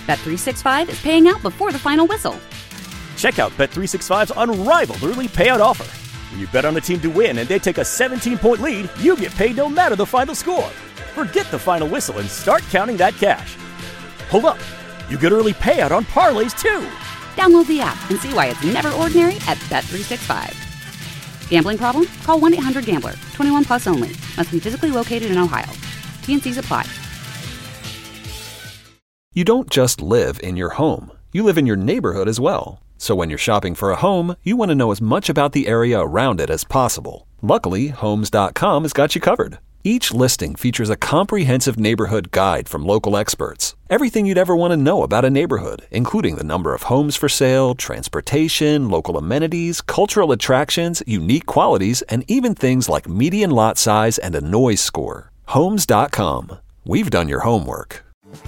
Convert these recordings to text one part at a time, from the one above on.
Bet365 is paying out before the final whistle. Check out Bet365's unrivaled early payout offer. When you bet on a team to win and they take a 17-point lead, you get paid no matter the final score. Forget the final whistle and start counting that cash. Hold up. You get early payout on parlays, too. Download the app and see why it's never ordinary at Bet365. Gambling problem? Call 1-800-GAMBLER. 21 plus only. Must be physically located in Ohio. T&Cs apply. You don't just live in your home. You live in your neighborhood as well. So when you're shopping for a home, you want to know as much about the area around it as possible. Luckily, Homes.com has got you covered. Each listing features a comprehensive neighborhood guide from local experts. Everything you'd ever want to know about a neighborhood, including the number of homes for sale, transportation, local amenities, cultural attractions, unique qualities, and even things like median lot size and a noise score. Homes.com. We've done your homework.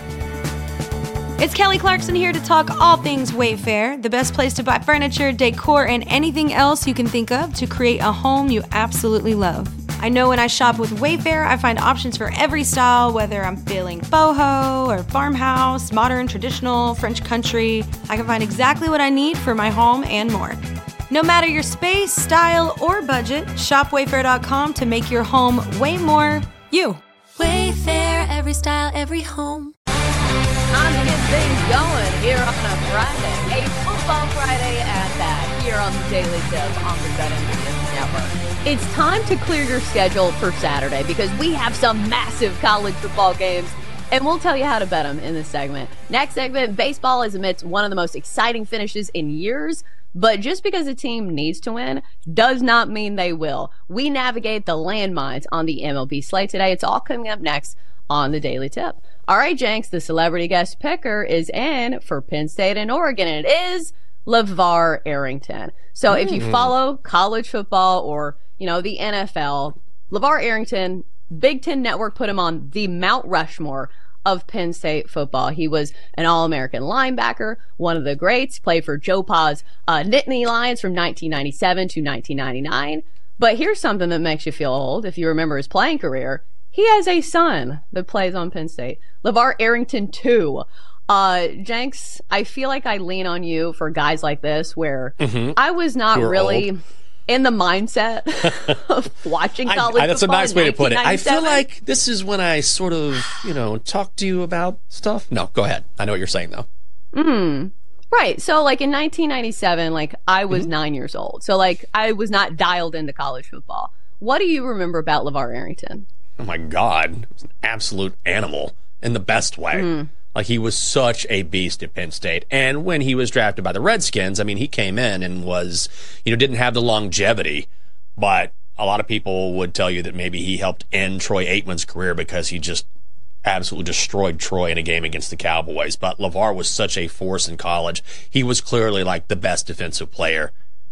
It's Kelly Clarkson here to talk all things Wayfair, the best place to buy furniture, decor, and anything else you can think of to create a home you absolutely love. I know when I shop with Wayfair, I find options for every style, whether I'm feeling boho or farmhouse, modern, traditional, French country. I can find exactly what I need for my home and more. No matter your space, style, or budget, shop Wayfair.com to make your home way more you. Wayfair, every style, every home. Time to get things going here on a Friday, a football Friday at that, here on the Daily Tip on the BetMGM Network. It's time to clear your schedule for Saturday because we have some massive college football games, and we'll tell you how to bet them in this segment. Next segment, baseball is amidst one of the most exciting finishes in years, but just because a team needs to win does not mean they will. We navigate the landmines on the MLB slate today. It's all coming up next on the Daily Tip. All right, Jenks, the celebrity guest picker is in for Penn State and Oregon, and it is LeVar Arrington. So if you follow college football or, the NFL, LeVar Arrington, Big Ten Network put him on the Mount Rushmore of Penn State football. He was an All-American linebacker, one of the greats, played for Joe Pa's Nittany Lions from 1997 to 1999. But here's something that makes you feel old if you remember his playing career. He has a son that plays on Penn State, LeVar Arrington II. Jenks, I feel like I lean on you for guys like this where I was not really old. In the mindset of watching college football. That's a nice way to put it. I feel like this is when I sort of, talk to you about stuff. No, go ahead. I know what you're saying, though. Right. So, in 1997, I was 9 years old. So, I was not dialed into college football. What do you remember about LeVar Arrington? Oh, my God. He was an absolute animal in the best way. He was such a beast at Penn State. And when he was drafted by the Redskins, he came in and was, didn't have the longevity. But a lot of people would tell you that maybe he helped end Troy Aikman's career because he just absolutely destroyed Troy in a game against the Cowboys. But LeVar was such a force in college. He was clearly the best defensive player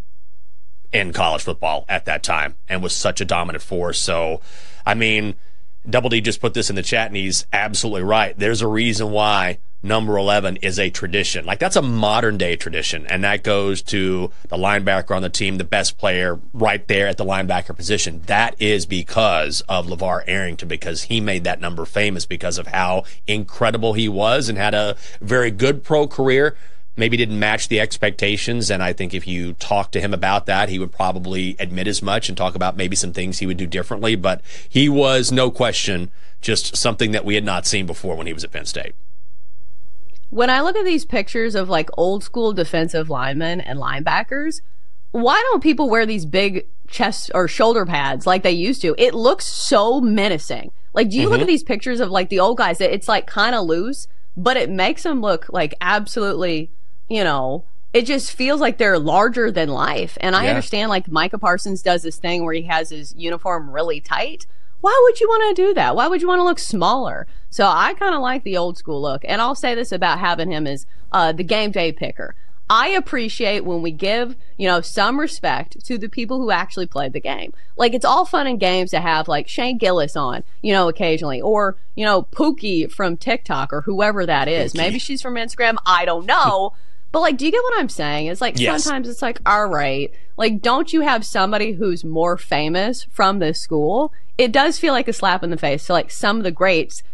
in college football at that time and was such a dominant force. So, Double D just put this in the chat, and he's absolutely right. There's a reason why number 11 is a tradition. That's a modern-day tradition, and that goes to the linebacker on the team, the best player right there at the linebacker position. That is because of LeVar Arrington, because he made that number famous because of how incredible he was and had a very good pro career. Maybe didn't match the expectations, and I think if you talk to him about that, he would probably admit as much and talk about maybe some things he would do differently. But he was, no question, just something that we had not seen before when he was at Penn State. When I look at these pictures of old school defensive linemen and linebackers, why don't people wear these big chest or shoulder pads like they used to? It looks so menacing. Do you look at these pictures of the old guys that it's kind of loose, but it makes them look absolutely, it just feels like they're larger than life. And I understand Micah Parsons does this thing where he has his uniform really tight. Why would you want to do that? Why would you want to look smaller? So I kind of like the old school look. And I'll say this about having him as the game day picker. I appreciate when we give, some respect to the people who actually played the game. It's all fun and games to have Shane Gillis on, occasionally, or, Pookie from TikTok or whoever that is. Pookie. Maybe she's from Instagram. I don't know. But do you get what I'm saying? It's yes. Sometimes it's all right. Don't you have somebody who's more famous from this school? It does feel like a slap in the face to some of the greats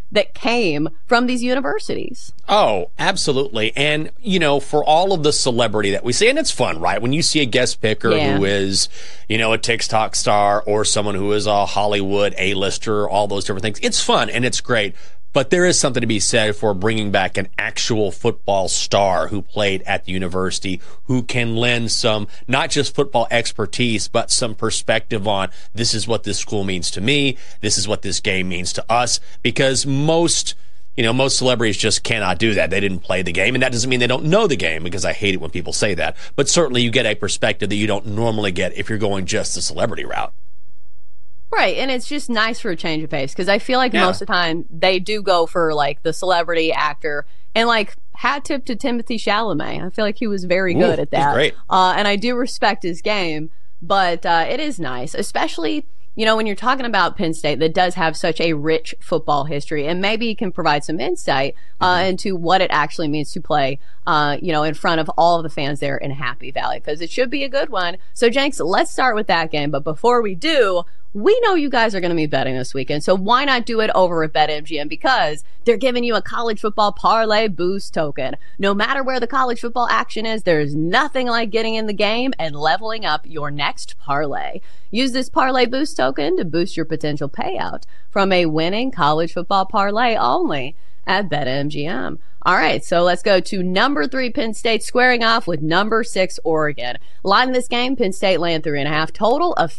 that came from these universities. Oh, absolutely. And, for all of the celebrity that we see, and it's fun, right? When you see a guest picker who is, a TikTok star or someone who is a Hollywood A-lister, all those different things, it's fun and it's great. But there is something to be said for bringing back an actual football star who played at the university, who can lend some, not just football expertise, but some perspective on this is what this school means to me, this is what this game means to us, because most celebrities just cannot do that. They didn't play the game, and that doesn't mean they don't know the game, because I hate it when people say that. But certainly you get a perspective that you don't normally get if you're going just the celebrity route. Right, and it's just nice for a change of pace, because I feel like most of the time they do go for, like, the celebrity actor, and, like, hat tip to Timothée Chalamet. I feel like he was very good at that. He's great. And I do respect his game, but it is nice, especially, when you're talking about Penn State that does have such a rich football history, and maybe you can provide some insight into what it actually means to play, in front of all of the fans there in Happy Valley, because it should be a good one. So, Jenks, let's start with that game, but before we do, we know you guys are going to be betting this weekend, so why not do it over at BetMGM? Because they're giving you a college football parlay boost token. No matter where the college football action is, there's nothing like getting in the game and leveling up your next parlay. Use this parlay boost token to boost your potential payout from a winning college football parlay only at BetMGM. All right, so let's go to number 3, Penn State, squaring off with number 6, Oregon. Line in this game, Penn State laying 3.5, total of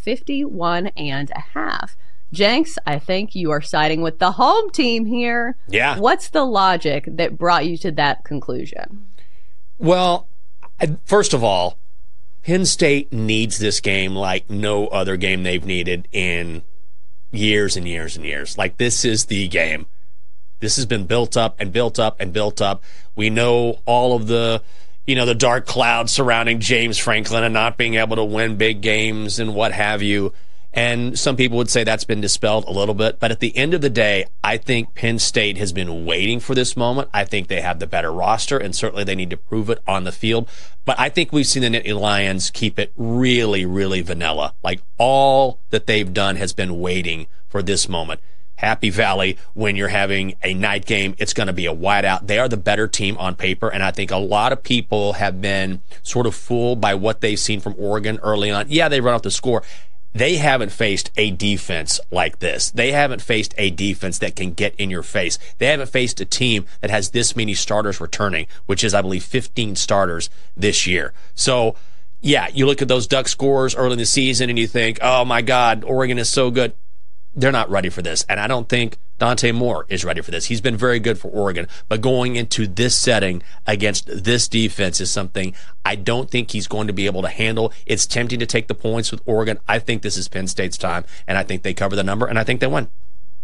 51.5. Jenks, I think you are siding with the home team here. Yeah. What's the logic that brought you to that conclusion? Well, first of all, Penn State needs this game like no other game they've needed in years and years and years. Like, this is the game. This has been built up and built up and built up. We know all of the, the dark clouds surrounding James Franklin and not being able to win big games and what have you. And some people would say that's been dispelled a little bit. But at the end of the day, I think Penn State has been waiting for this moment. I think they have the better roster, and certainly they need to prove it on the field. But I think we've seen the Nittany Lions keep it really, really vanilla. Like, all that they've done has been waiting for this moment. Happy Valley, when you're having a night game, it's going to be a whiteout. They are the better team on paper, and I think a lot of people have been sort of fooled by what they've seen from Oregon early on. Yeah, they run off the score. They haven't faced a defense like this. They haven't faced a defense that can get in your face. They haven't faced a team that has this many starters returning, which is, I believe, 15 starters this year. So, yeah, you look at those Duck scores early in the season and you think, oh my God, Oregon is so good. They're not ready for this, and I don't think Dante Moore is ready for this. He's been very good for Oregon, but going into this setting against this defense is something I don't think he's going to be able to handle. It's tempting to take the points with Oregon. I think this is Penn State's time, and I think they cover the number, and I think they win.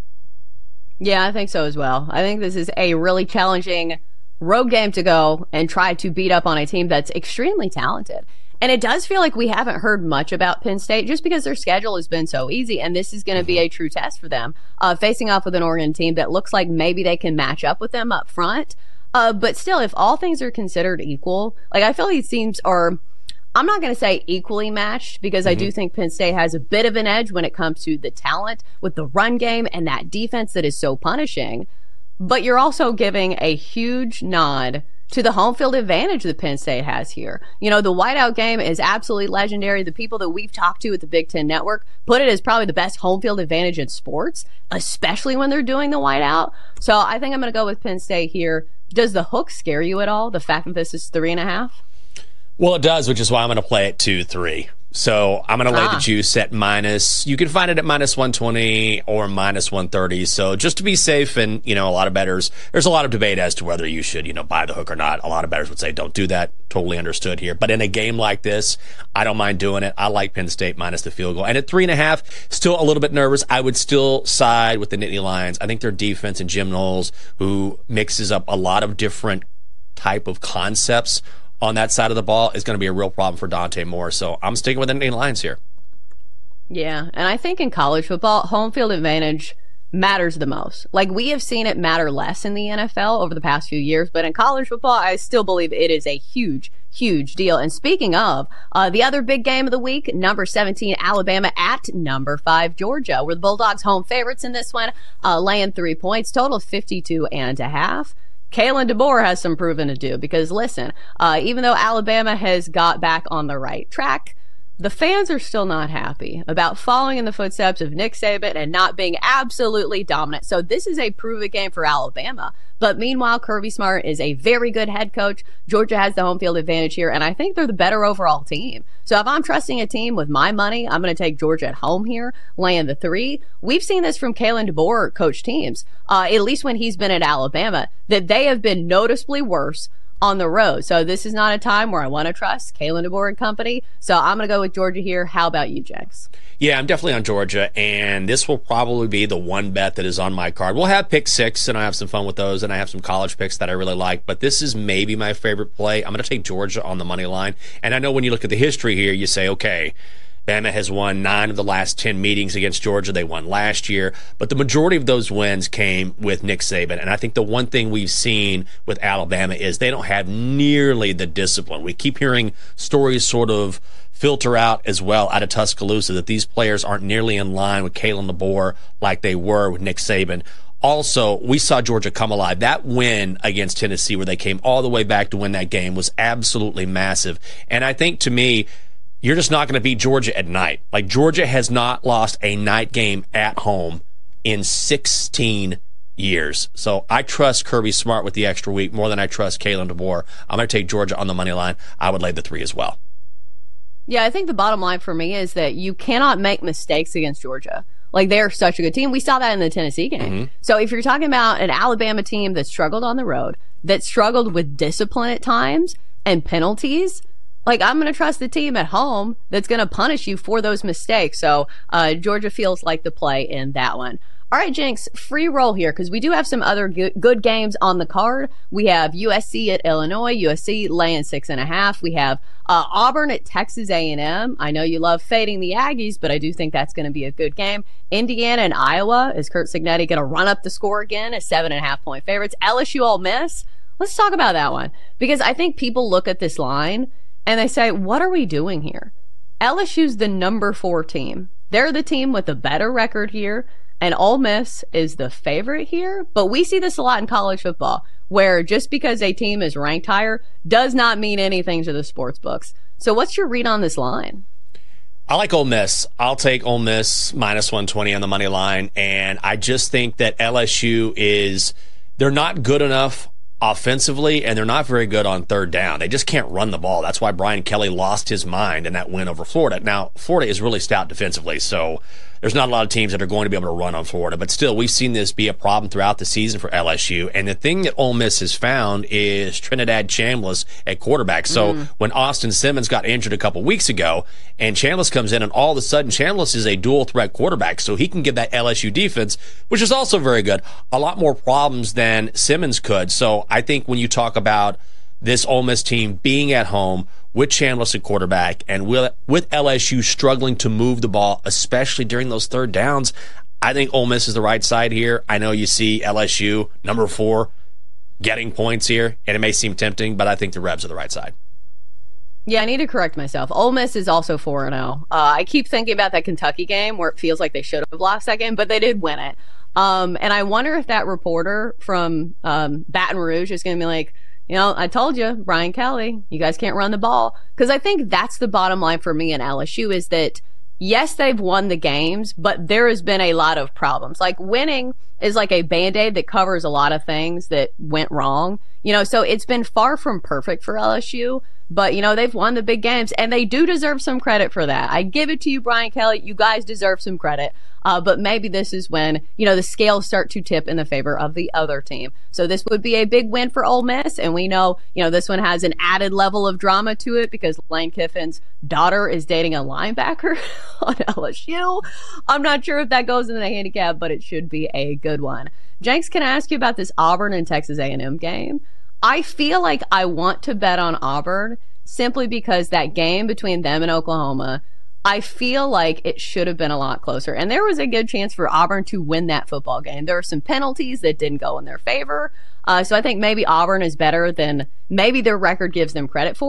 Yeah, I think so as well. I think this is a really challenging road game to go and try to beat up on a team that's extremely talented. And it does feel like we haven't heard much about Penn State just because their schedule has been so easy, and this is going to be a true test for them, facing off with an Oregon team that looks like maybe they can match up with them up front. But still, if all things are considered equal, like, I feel these teams are, I'm not going to say equally matched, because I do think Penn State has a bit of an edge when it comes to the talent with the run game and that defense that is so punishing. But you're also giving a huge nod to the home field advantage that Penn State has here. The whiteout game is absolutely legendary. The people that we've talked to at the Big Ten Network put it as probably the best home field advantage in sports, especially when they're doing the whiteout. So I think I'm going to go with Penn State here. Does the hook scare you at all, the fact that this is 3.5? Well, it does, which is why I'm going to play it 2-3. So I'm going to lay the juice at minus. You can find it at minus 120 or minus 130. So just to be safe, and, a lot of bettors, there's a lot of debate as to whether you should, buy the hook or not. A lot of bettors would say don't do that. Totally understood here. But in a game like this, I don't mind doing it. I like Penn State minus the field goal. And at 3.5, still a little bit nervous. I would still side with the Nittany Lions. I think their defense and Jim Knowles, who mixes up a lot of different type of concepts on that side of the ball, is going to be a real problem for Dante Moore. So I'm sticking with the Nittany Lions here. Yeah, and I think in college football, home field advantage matters the most. Like, we have seen it matter less in the NFL over the past few years, but in college football, I still believe it is a huge, huge deal. And speaking of, the other big game of the week, number 17 Alabama at number 5 Georgia, where the Bulldogs home favorites in this one, laying 3 points, total 52.5. Kalen DeBoer has some proving to do because, listen, even though Alabama has got back on the right track, the fans are still not happy about following in the footsteps of Nick Saban and not being absolutely dominant. So this is a prove-it game for Alabama. But meanwhile, Kirby Smart is a very good head coach. Georgia has the home field advantage here, and I think they're the better overall team. So if I'm trusting a team with my money, I'm going to take Georgia at home here, laying the 3. We've seen this from Kalen DeBoer coach teams, at least when he's been at Alabama, that they have been noticeably worse on the road. So this is not a time where I want to trust Kalen DeBoer and company. So I'm going to go with Georgia here. How about you, Jenks? Yeah, I'm definitely on Georgia, and this will probably be the one bet that is on my card. We'll have pick 6, and I have some fun with those, and I have some college picks that I really like, but this is maybe my favorite play. I'm going to take Georgia on the money line, and I know when you look at the history here, you say, okay, Bama has won 9 of the last 10 meetings against Georgia. They won last year. But the majority of those wins came with Nick Saban. And I think the one thing we've seen with Alabama is they don't have nearly the discipline. We keep hearing stories sort of filter out as well out of Tuscaloosa that these players aren't nearly in line with Kalen DeBoer like they were with Nick Saban. Also, we saw Georgia come alive. That win against Tennessee where they came all the way back to win that game was absolutely massive. And I think, to me, you're just not going to beat Georgia at night. Like, Georgia has not lost a night game at home in 16 years. So I trust Kirby Smart with the extra week more than I trust Kalen DeBoer. I'm going to take Georgia on the money line. I would lay the 3 as well. Yeah, I think the bottom line for me is that you cannot make mistakes against Georgia. Like, they're such a good team. We saw that in the Tennessee game. Mm-hmm. So if you're talking about an Alabama team that struggled on the road, that struggled with discipline at times and penalties, like, I'm going to trust the team at home that's going to punish you for those mistakes. So Georgia feels like the play in that one. All right, Jenks, free roll here because we do have some other good games on the card. We have USC at Illinois, USC laying 6.5. We have Auburn at Texas A&M. I know you love fading the Aggies, but I do think that's going to be a good game. Indiana and Iowa. Is Curt Cignetti going to run up the score again as 7.5-point favorites? LSU Ole Miss. Let's talk about that one because I think people look at this line and they say, what are we doing here? LSU's the number 4 team. They're the team with a better record here, and Ole Miss is the favorite here. But we see this a lot in college football, where just because a team is ranked higher does not mean anything to the sports books. So what's your read on this line? I like Ole Miss. I'll take Ole Miss minus 120 on the money line, and I just think that LSU they're not good enough offensively, and they're not very good on third down. They just can't run the ball. That's why Brian Kelly lost his mind in that win over Florida. Now, Florida is really stout defensively, so there's not a lot of teams that are going to be able to run on Florida. But still, we've seen this be a problem throughout the season for LSU. And the thing that Ole Miss has found is Trinidad Chambliss at quarterback. So when Austin Simmons got injured a couple weeks ago, and Chambliss comes in, and all of a sudden Chambliss is a dual-threat quarterback. So he can give that LSU defense, which is also very good, a lot more problems than Simmons could. So I think when you talk about this Ole Miss team being at home with Chambliss at quarterback and with LSU struggling to move the ball, especially during those third downs, I think Ole Miss is the right side here. I know you see LSU, number 4, getting points here, and it may seem tempting, but I think the Rebs are the right side. Yeah, I need to correct myself. Ole Miss is also 4-0. I keep thinking about that Kentucky game where it feels like they should have lost that game, but they did win it. And I wonder if that reporter from Baton Rouge is going to be like, I told you, Brian Kelly, you guys can't run the ball. Because I think that's the bottom line for me in LSU is that, yes, they've won the games, but there has been a lot of problems. Like, winning is like a Band-Aid that covers a lot of things that went wrong. So it's been far from perfect for LSU. But, they've won the big games, and they do deserve some credit for that. I give it to you, Brian Kelly. You guys deserve some credit. But maybe this is when, the scales start to tip in the favor of the other team. So this would be a big win for Ole Miss. And we know, this one has an added level of drama to it because Lane Kiffin's daughter is dating a linebacker on LSU. I'm not sure if that goes in the handicap, but it should be a good one. Jenks, can I ask you about this Auburn and Texas A&M game? I feel like I want to bet on Auburn simply because that game between them and Oklahoma, I feel like it should have been a lot closer. And there was a good chance for Auburn to win that football game. There were some penalties that didn't go in their favor. So I think maybe Auburn is better than maybe their record gives them credit for.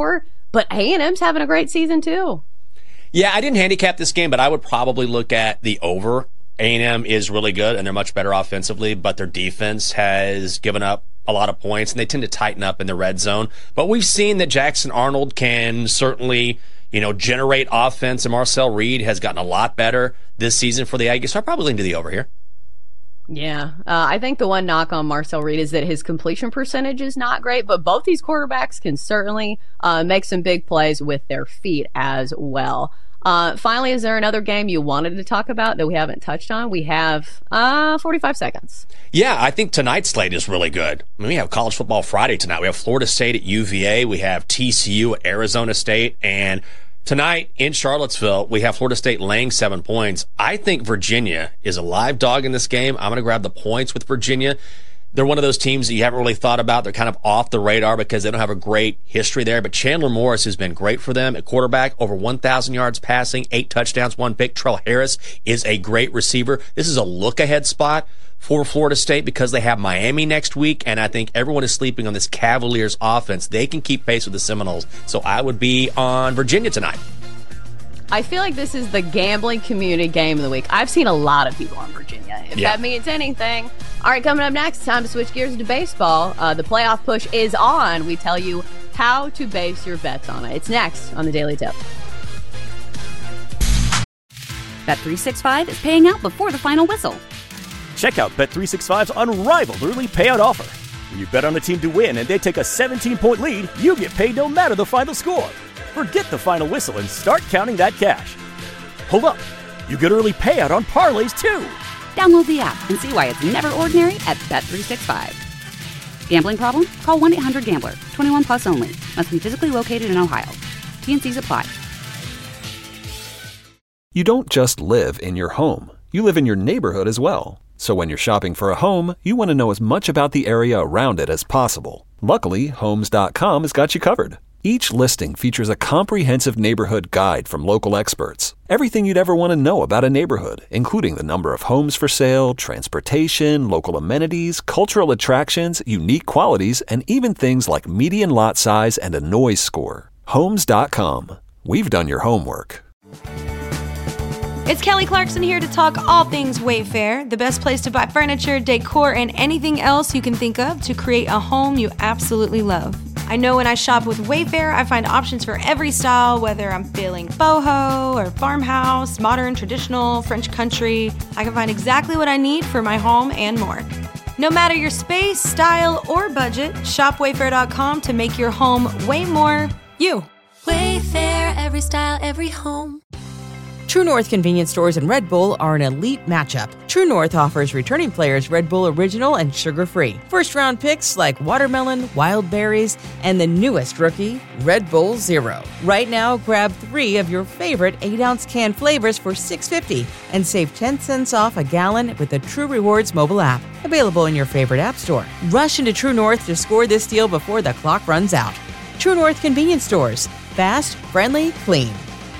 But A&M's having a great season too. Yeah, I didn't handicap this game, but I would probably look at the over. A&M is really good, and they're much better offensively, but their defense has given up a lot of points, and they tend to tighten up in the red zone. But we've seen that Jackson Arnold can certainly, generate offense, and Marcel Reed has gotten a lot better this season for the Aggies, so I probably lean to the over here. Yeah, I think the one knock on Marcel Reed is that his completion percentage is not great, but both these quarterbacks can certainly make some big plays with their feet as well. Finally, is there another game you wanted to talk about that we haven't touched on? We have 45 seconds. Yeah, I think tonight's slate is really good. I mean, we have College Football Friday tonight. We have Florida State at UVA. We have TCU at Arizona State. And tonight in Charlottesville, we have Florida State laying 7 points. I think Virginia is a live dog in this game. I'm going to grab the points with Virginia. They're one of those teams that you haven't really thought about. They're kind of off the radar because they don't have a great history there. But Chandler Morris has been great for them at quarterback, over 1,000 yards passing, 8 touchdowns, 1 pick. Trell Harris is a great receiver. This is a look-ahead spot for Florida State because they have Miami next week, and I think everyone is sleeping on this Cavaliers offense. They can keep pace with the Seminoles. So I would be on Virginia tonight. I feel like this is the gambling community game of the week. I've seen a lot of people on Virginia, if that means anything. All right, coming up next, time to switch gears to baseball. The playoff push is on. We tell you how to base your bets on it. It's next on the Daily Tip. Bet365 is paying out before the final whistle. Check out Bet365's unrivaled early payout offer. When you bet on a team to win and they take a 17-point lead, you get paid no matter the final score. Forget the final whistle and start counting that cash. Hold up. You get early payout on parlays, too. Download the app and see why it's never ordinary at Bet365. Gambling problem? Call 1-800-GAMBLER. 21 plus only. Must be physically located in Ohio. T&Cs apply. You don't just live in your home. You live in your neighborhood as well. So when you're shopping for a home, you want to know as much about the area around it as possible. Luckily, Homes.com has got you covered. Each listing features a comprehensive neighborhood guide from local experts. Everything you'd ever want to know about a neighborhood, including the number of homes for sale, transportation, local amenities, cultural attractions, unique qualities, and even things like median lot size and a noise score. Homes.com. We've done your homework. It's Kelly Clarkson here to talk all things Wayfair, the best place to buy furniture, decor, and anything else you can think of to create a home you absolutely love. I know when I shop with Wayfair, I find options for every style, whether I'm feeling boho or farmhouse, modern, traditional, French country. I can find exactly what I need for my home and more. No matter your space, style, or budget, shop Wayfair.com to make your home way more you. Wayfair, every style, every home. True North convenience stores and Red Bull are an elite matchup. True North offers returning players Red Bull Original and sugar-free. First-round picks like watermelon, wild berries, and the newest rookie, Red Bull Zero. Right now, grab 3 of your favorite 8-ounce can flavors for $6.50 and save 10 cents off a gallon with the True Rewards mobile app. Available in your favorite app store. Rush into True North to score this deal before the clock runs out. True North convenience stores. Fast, friendly, clean.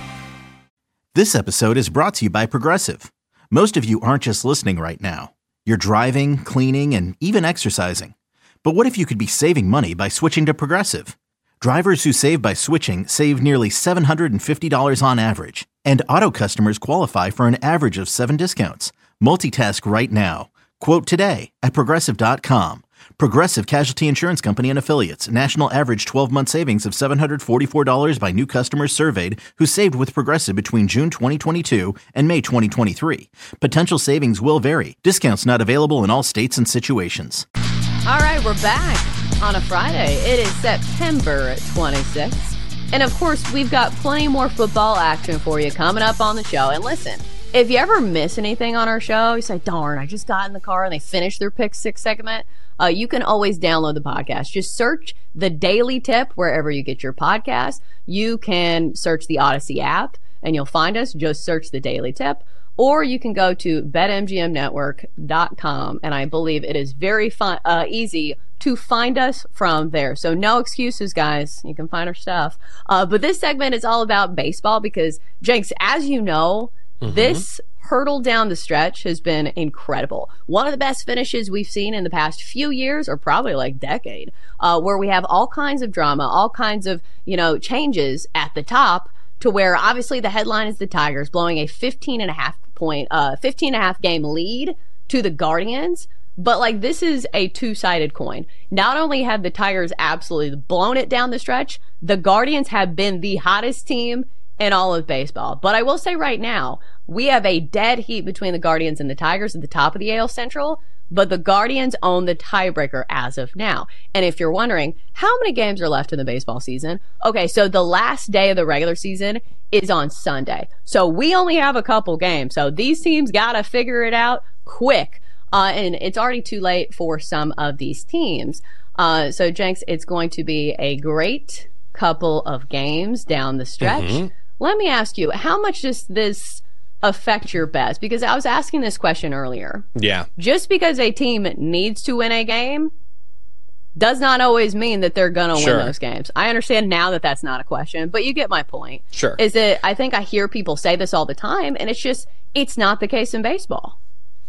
This episode is brought to you by Progressive. Most of you aren't just listening right now. You're driving, cleaning, and even exercising. But what if you could be saving money by switching to Progressive? Drivers who save by switching save nearly $750 on average. And auto customers qualify for an average of 7 discounts. Multitask right now. Quote today at Progressive.com. Progressive Casualty Insurance Company and Affiliates. National average 12-month savings of $744 by new customers surveyed who saved with Progressive between June 2022 and May 2023. Potential savings will vary. Discounts not available in all states and situations. All right, we're back on a Friday. It is September 26th. And of course, we've got plenty more football action for you coming up on the show. And listen, if you ever miss anything on our show, you say, darn, I just got in the car and they finished their Pick 6 segment. You can always download the podcast. Just search The Daily Tip wherever you get your podcast. You can search the Odyssey app and you'll find us. Just search The Daily Tip. Or you can go to betmgmnetwork.com, and I believe it is very easy to find us from there. So no excuses, guys. You can find our stuff. But this segment is all about baseball because, Jenks, as you know, this hurdle down the stretch has been incredible. One of the best finishes we've seen in the past few years, or probably like decade, where we have all kinds of drama, all kinds of, changes at the top, to where obviously the headline is the Tigers blowing a 15.5 game lead to the Guardians. But like, this is a two-sided coin. Not only have the Tigers absolutely blown it down the stretch, the Guardians have been the hottest team in all of baseball. But I will say right now, we have a dead heat between the Guardians and the Tigers at the top of the AL Central, but the Guardians own the tiebreaker as of now. And if you're wondering, how many games are left in the baseball season? Okay, so the last day of the regular season is on Sunday. So we only have a couple games. So these teams got to figure it out quick. And it's already too late for some of these teams. So, Jenks, it's going to be a great couple of games down the stretch. Mm-hmm. Let me ask you, how much does this affect your bets? Because I was asking this question earlier. Yeah. Just because a team needs to win a game does not always mean that they're going to win those games. I understand now that that's not a question, but you get my point. Sure. Is that I think I hear people say this all the time, and it's not the case in baseball.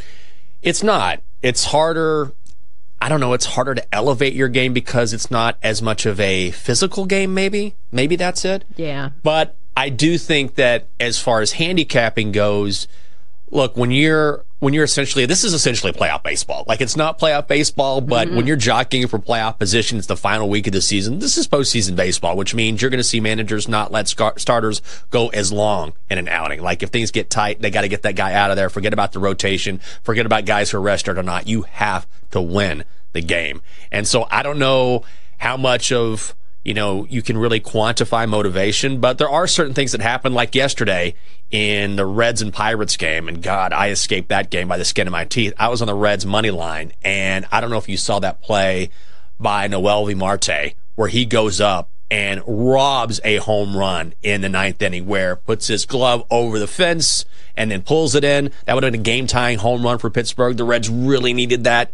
It's not. It's harder. I don't know. It's harder to elevate your game because it's not as much of a physical game, maybe. Maybe that's it. Yeah. But I do think that as far as handicapping goes, look, when you're essentially, this is essentially playoff baseball. Like, it's not playoff baseball, but when you're jockeying for playoff position, it's the final week of the season. This is postseason baseball, which means you're going to see managers not let starters go as long in an outing. Like, if things get tight, they got to get that guy out of there. Forget about the rotation. Forget about guys who are rested or not. You have to win the game. And so I don't know how much of, you can really quantify motivation, but there are certain things that happen, like yesterday in the Reds and Pirates game. And God, I escaped that game by the skin of my teeth. I was on the Reds money line, and I don't know if you saw that play by Noelvi Marte where he goes up and robs a home run in the ninth inning, where puts his glove over the fence and then pulls it in. That would have been a game-tying home run for Pittsburgh. The Reds really needed that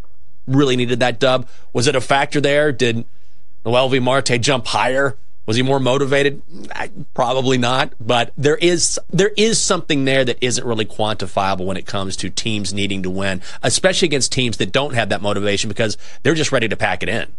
dub. Was it a factor there? Did Noelvi Marte jump higher? Was he more motivated? Probably not. But there is something there that isn't really quantifiable when it comes to teams needing to win, especially against teams that don't have that motivation because they're just ready to pack it in.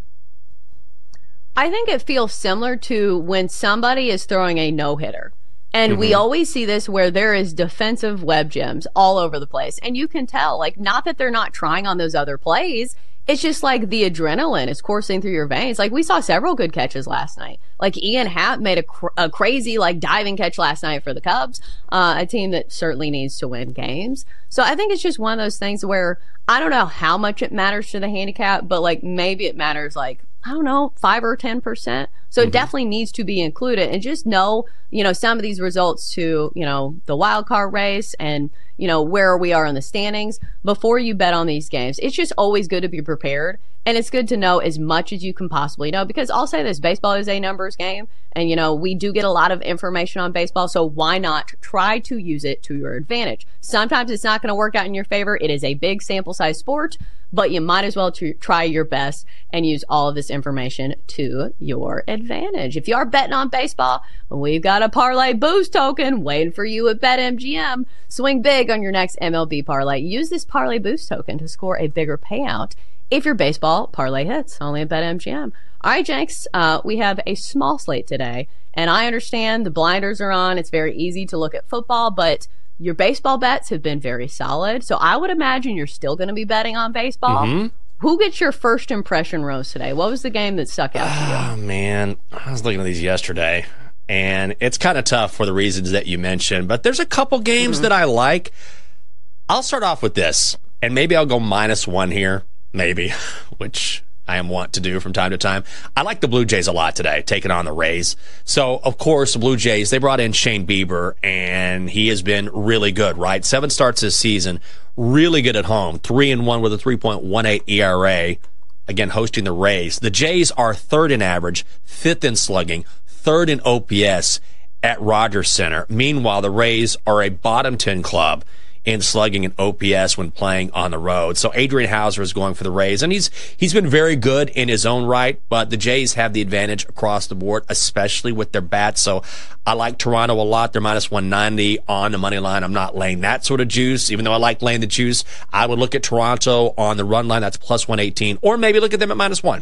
I think it feels similar to when somebody is throwing a no-hitter. And we always see this where there is defensive web gems all over the place. And you can tell, like, not that they're not trying on those other plays. It's just like the adrenaline is coursing through your veins. Like, we saw several good catches last night. Like, Ian Happ made a crazy, like, diving catch last night for the Cubs, a team that certainly needs to win games. So I think it's just one of those things where I don't know how much it matters to the handicap, but, like, maybe it matters, like, I don't know, 5 or 10%. So it definitely needs to be included. And just know, some of these results to, the wild card race and, where we are in the standings before you bet on these games. It's just always good to be prepared. And it's good to know as much as you can possibly know, because I'll say this, baseball is a numbers game. And, we do get a lot of information on baseball. So why not try to use it to your advantage? Sometimes it's not going to work out in your favor. It is a big sample size sport, but you might as well try your best and use all of this information to your advantage. If you are betting on baseball, we've got a parlay boost token waiting for you at BetMGM. Swing big on your next MLB parlay. Use this parlay boost token to score a bigger payout if your baseball parlay hits, only at BetMGM. All right, Jenks, we have a small slate today, and I understand the blinders are on. It's very easy to look at football, but your baseball bets have been very solid, so I would imagine you're still going to be betting on baseball. Who gets your first impression rose today? What was the game that stuck out to you? Oh, man, I was looking at these yesterday, and it's kind of tough for the reasons that you mentioned, but there's a couple games that I like. I'll start off with this, and maybe I'll go -1 here. Maybe, which I am wont to do from time to time. I like the Blue Jays a lot today, taking on the Rays. So, of course, the Blue Jays, they brought in Shane Bieber, and he has been really good, right? 7 starts this season, really good at home, 3-1 with a 3.18 ERA, again, hosting the Rays. The Jays are 3rd in average, 5th in slugging, 3rd in OPS at Rogers Center. Meanwhile, the Rays are a bottom 10 club in slugging and OPS when playing on the road. So Adrian Hauser is going for the Rays, and he's been very good in his own right, but the Jays have the advantage across the board, especially with their bats. So I like Toronto a lot. They're minus 190 on the money line. I'm not laying that sort of juice, even though I like laying the juice. I would look at Toronto on the run line. That's plus 118, or maybe look at them at minus 1.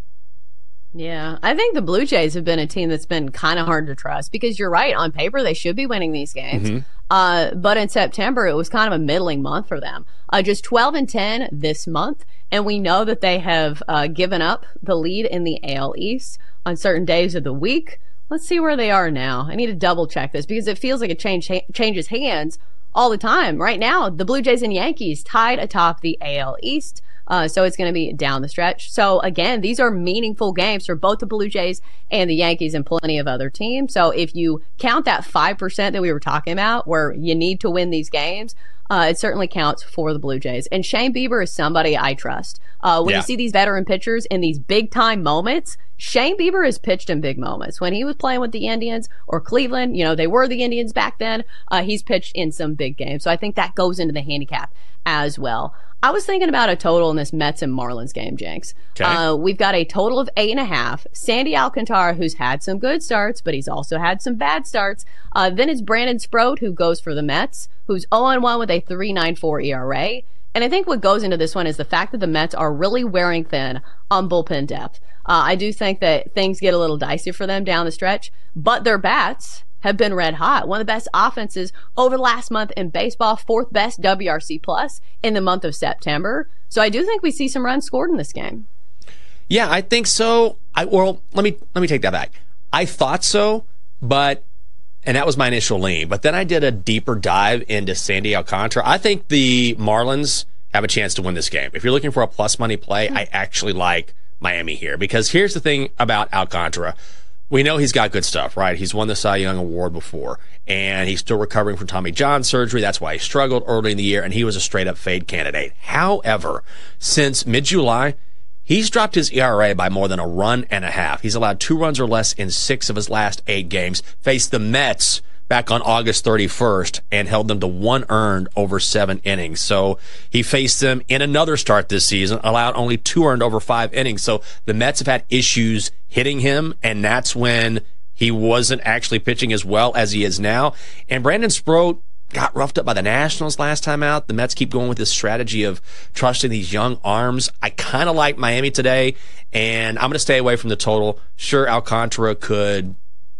Yeah, I think the Blue Jays have been a team that's been kind of hard to trust because you're right. On paper, they should be winning these games. But in September, it was kind of a middling month for them. Just 12-10 this month. And we know that they have given up the lead in the AL East on certain days of the week. Let's see where they are now. I need to double check this because it feels like it changes hands all the time. Right now, the Blue Jays and Yankees tied atop the AL East. So it's going to be down the stretch. So again, these are meaningful games for both the Blue Jays and the Yankees and plenty of other teams. So if you count that 5% that we were talking about where you need to win these games, it certainly counts for the Blue Jays. And Shane Bieber is somebody I trust. When you see these veteran pitchers in these big time moments, Shane Bieber has pitched in big moments. When he was playing with the Indians or Cleveland, they were the Indians back then, he's pitched in some big games. So I think that goes into the handicap as well. I was thinking about a total in this Mets and Marlins game, Jenks. Okay. We've got a total of 8.5. Sandy Alcantara, who's had some good starts, but he's also had some bad starts. Then it's Brandon Sproat, who goes for the Mets, who's 0-1 with a 3.94 ERA. And I think what goes into this one is the fact that the Mets are really wearing thin on bullpen depth. I do think that things get a little dicey for them down the stretch, but their bats have been red hot. One of the best offenses over the last month in baseball, 4th best WRC plus in the month of September. So I do think we see some runs scored in this game. Yeah, I think so. Let me take that back. I thought so, and that was my initial lean. But then I did a deeper dive into Sandy Alcantara. I think the Marlins have a chance to win this game. If you're looking for a plus money play, I actually like Miami here because here's the thing about Alcantara. We know he's got good stuff, right? He's won the Cy Young Award before, and he's still recovering from Tommy John surgery. That's why he struggled early in the year, and he was a straight-up fade candidate. However, since mid-July, he's dropped his ERA by more than 1.5 runs. He's allowed 2 runs or less in 6 of his last 8 games, faced the Mets back on August 31st and held them to 1 earned over 7 innings. So he faced them in another start this season, allowed only 2 earned over 5 innings. So the Mets have had issues hitting him, and that's when he wasn't actually pitching as well as he is now. And Brandon Sproat got roughed up by the Nationals last time out. The Mets keep going with this strategy of trusting these young arms. I kind of like Miami today, and I'm going to stay away from the total. Sure, Alcantara could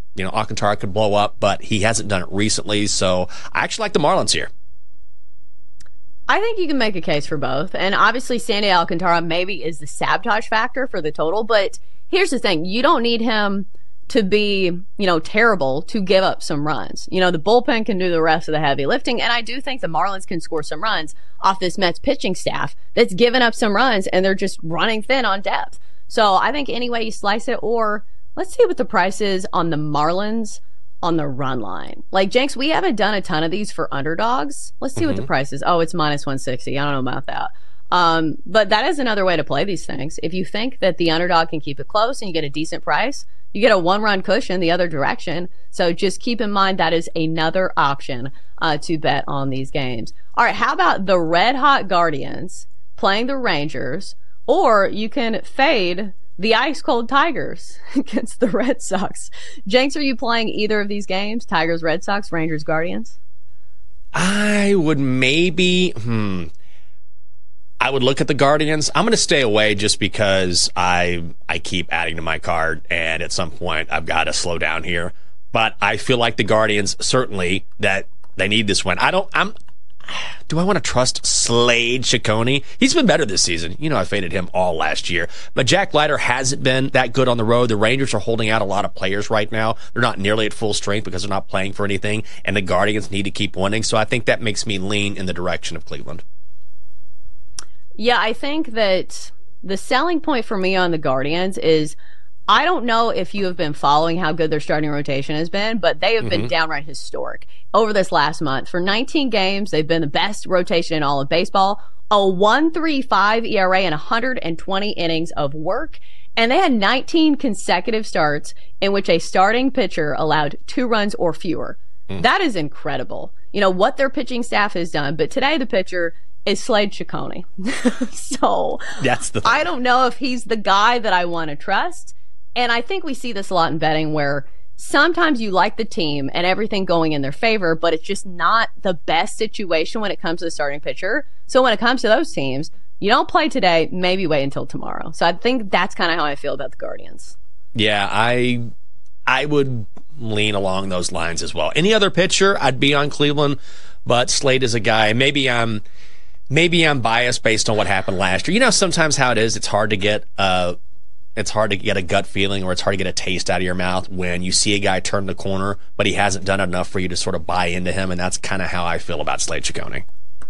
blow up, but he hasn't done it recently. So I actually like the Marlins here. I think you can make a case for both. And obviously Sandy Alcantara maybe is the sabotage factor for the total. But here's the thing. You don't need him to be, terrible to give up some runs. The bullpen can do the rest of the heavy lifting. And I do think the Marlins can score some runs off this Mets pitching staff that's given up some runs and they're just running thin on depth. So I think any way you slice it, or let's see what the price is on the Marlins on the run line. Like, Jenks, we haven't done a ton of these for underdogs. Let's see what the price is. Oh, it's minus 160. I don't know about that. But that is another way to play these things. If you think that the underdog can keep it close and you get a decent price, you get a 1-run cushion the other direction. So just keep in mind that is another option to bet on these games. All right, how about the Red Hot Guardians playing the Rangers, or you can fade the Ice Cold Tigers against the Red Sox. Jenks, are you playing either of these games? Tigers, Red Sox, Rangers, Guardians? I would maybe... I would look at the Guardians. I'm going to stay away just because I keep adding to my card, and at some point I've got to slow down here. But I feel like the Guardians, certainly, that they need this win. Do I want to trust Slade Ciccone? He's been better this season. I faded him all last year. But Jack Leiter hasn't been that good on the road. The Rangers are holding out a lot of players right now. They're not nearly at full strength because they're not playing for anything, and the Guardians need to keep winning. So I think that makes me lean in the direction of Cleveland. Yeah, I think that the selling point for me on the Guardians is, I don't know if you have been following how good their starting rotation has been, but they have been downright historic over this last month. For 19 games, they've been the best rotation in all of baseball, a 1.35 ERA and 120 innings of work. And they had 19 consecutive starts in which a starting pitcher allowed 2 runs or fewer. That is incredible. what their pitching staff has done. But today the pitcher is Slade Ciccone. So that's the thing. I don't know if he's the guy that I want to trust. And I think we see this a lot in betting where sometimes you like the team and everything going in their favor, but it's just not the best situation when it comes to the starting pitcher. So when it comes to those teams, you don't play today, maybe wait until tomorrow. So I think that's kind of how I feel about the Guardians. Yeah, I would lean along those lines as well. Any other pitcher, I'd be on Cleveland, but Slade is a guy. Maybe I'm biased based on what happened last year. Sometimes how it is, it's hard to get a gut feeling, or it's hard to get a taste out of your mouth when you see a guy turn the corner, but he hasn't done enough for you to sort of buy into him, and that's kind of how I feel about Slade Ciccone.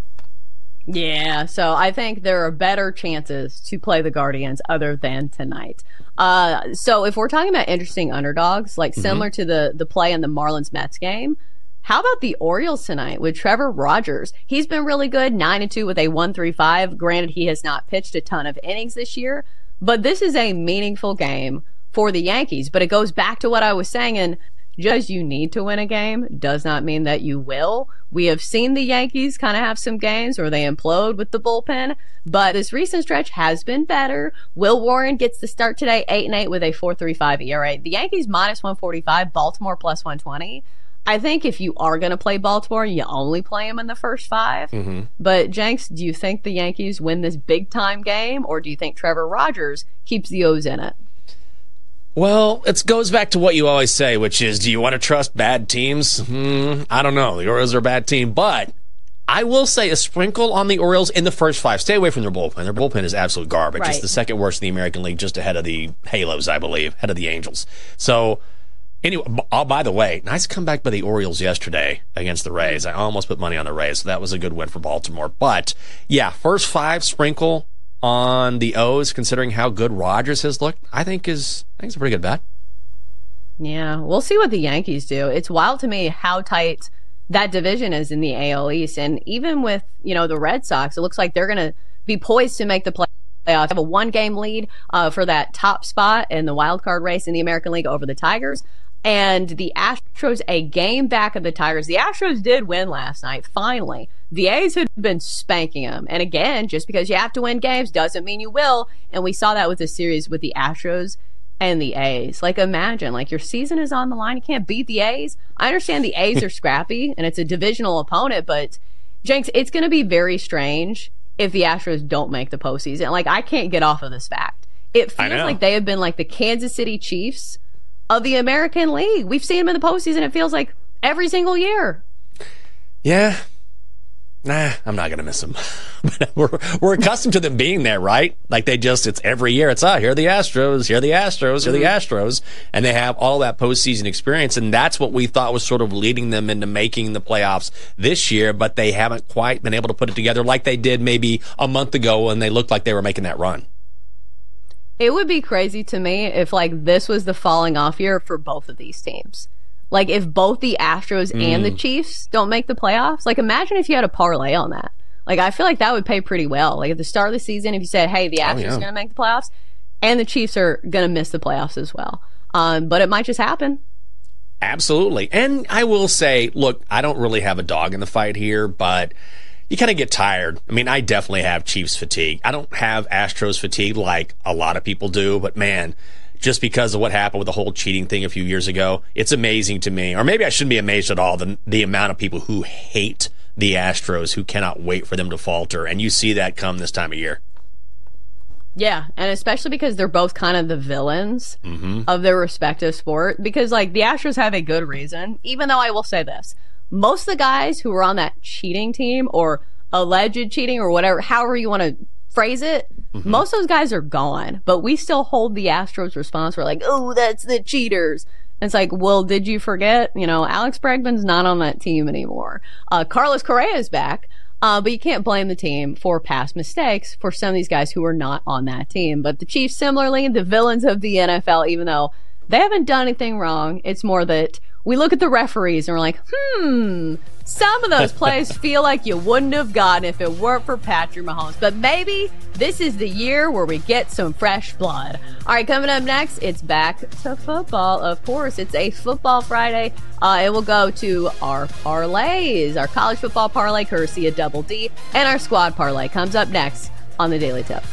Yeah, so I think there are better chances to play the Guardians other than tonight. So if we're talking about interesting underdogs, like similar to the play in the Marlins-Mets game, how about the Orioles tonight with Trevor Rogers? He's been really good, 9-2 with a 1.35. Granted, he has not pitched a ton of innings this year, but this is a meaningful game for the Yankees. But it goes back to what I was saying, and just you need to win a game does not mean that you will. We have seen the Yankees kind of have some games where they implode with the bullpen, but this recent stretch has been better. Will Warren gets the start today, 8-8 with a 4.35 ERA. The Yankees minus 145, Baltimore plus 120. I think if you are going to play Baltimore, you only play them in the first 5. Mm-hmm. But, Jenks, do you think the Yankees win this big-time game, or do you think Trevor Rogers keeps the O's in it? Well, it goes back to what you always say, which is, do you want to trust bad teams? I don't know. The Orioles are a bad team, but I will say a sprinkle on the Orioles in the first 5. Stay away from their bullpen. Their bullpen is absolute garbage. Right. It's the second worst in the American League, just ahead of the Halos, I believe, ahead of the Angels. So, anyway, by the way, nice comeback by the Orioles yesterday against the Rays. I almost put money on the Rays, so that was a good win for Baltimore. But, yeah, first 5 sprinkle on the O's, considering how good Rogers has looked, I think it's a pretty good bet. Yeah, we'll see what the Yankees do. It's wild to me how tight that division is in the AL East. And even with, the Red Sox, it looks like they're going to be poised to make the playoffs. Have a 1-game lead for that top spot in the wild card race in the American League over the Tigers. And the Astros a game back of the Tigers. The Astros did win last night, finally. The A's had been spanking them. And again, just because you have to win games doesn't mean you will. And we saw that with the series with the Astros and the A's. Like, imagine, your season is on the line. You can't beat the A's. I understand the A's are scrappy, and it's a divisional opponent, but, Jenks, it's going to be very strange if the Astros don't make the postseason. I can't get off of this fact. It feels like they have been like the Kansas City Chiefs of the American League. We've seen them in the postseason, it feels like, every single year. Yeah. Nah, I'm not going to miss them. we're accustomed to them being there, right? It's every year. It's, here are the Astros, here are the Astros, here are the Astros. And they have all that postseason experience. And that's what we thought was sort of leading them into making the playoffs this year. But they haven't quite been able to put it together like they did maybe a month ago when they looked like they were making that run. It would be crazy to me if, this was the falling off year for both of these teams. If both the Astros and the Chiefs don't make the playoffs, imagine if you had a parlay on that. I feel like that would pay pretty well. At the start of the season, if you said, hey, the Astros are going to make the playoffs and the Chiefs are going to miss the playoffs as well. But it might just happen. Absolutely. And I will say, look, I don't really have a dog in the fight here, but you kind of get tired. I mean, I definitely have Chiefs fatigue. I don't have Astros fatigue like a lot of people do, but man, just because of what happened with the whole cheating thing a few years ago, it's amazing to me, or maybe I shouldn't be amazed at all, the amount of people who hate the Astros, who cannot wait for them to falter, and you see that come this time of year. Yeah, and especially because they're both kind of the villains of their respective sport, because the Astros have a good reason, even though I will say this, most of the guys who were on that cheating team, or alleged cheating, or whatever, however you want to phrase it, most of those guys are gone, but we still hold the Astros responsible. We're like, oh, that's the cheaters. And it's well, did you forget? Alex Bregman's not on that team anymore. Carlos Correa is back, but you can't blame the team for past mistakes for some of these guys who are not on that team. But the Chiefs, similarly, the villains of the NFL, even though they haven't done anything wrong, it's more that we look at the referees and we're like, some of those plays feel like you wouldn't have gotten if it weren't for Patrick Mahomes. But maybe this is the year where we get some fresh blood. All right, coming up next, it's back to football. Of course, it's a Football Friday. It will go to our parlays, our college football parlay, courtesy of Double D, and our squad parlay comes up next on the Daily Tip.